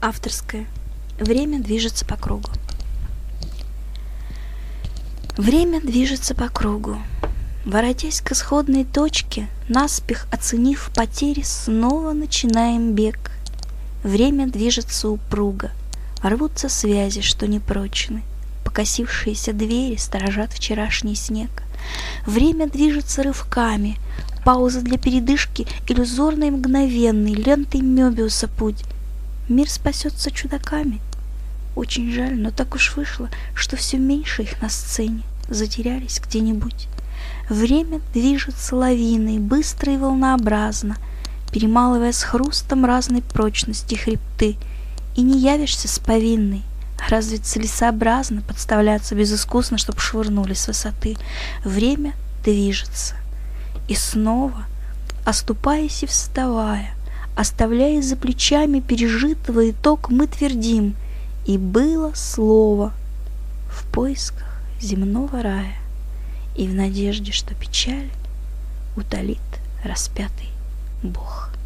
Авторское. Время движется по кругу. Время движется по кругу. Воротясь к исходной точке, наспех оценив потери, снова начинаем бег. Время движется упруго. Рвутся связи, что непрочны. Покосившиеся двери сторожат вчерашний снег. Время движется рывками. Пауза для передышки, иллюзорной мгновенной, лентой Мёбиуса путь. Мир спасется чудаками. Очень жаль, но так уж вышло, что все меньше их на сцене, затерялись где-нибудь. Время движется лавиной, быстро и волнообразно, перемалывая с хрустом разной прочности хребты, и не явишься с повинной. Разве целесообразно подставляться безыскусно, чтоб швырнули с высоты? Время движется. И снова, оступаясь и вставая, оставляя за плечами пережитого итог, мы твердим: и было слово в поисках земного рая, и в надежде, что печаль утолит распятый Бог.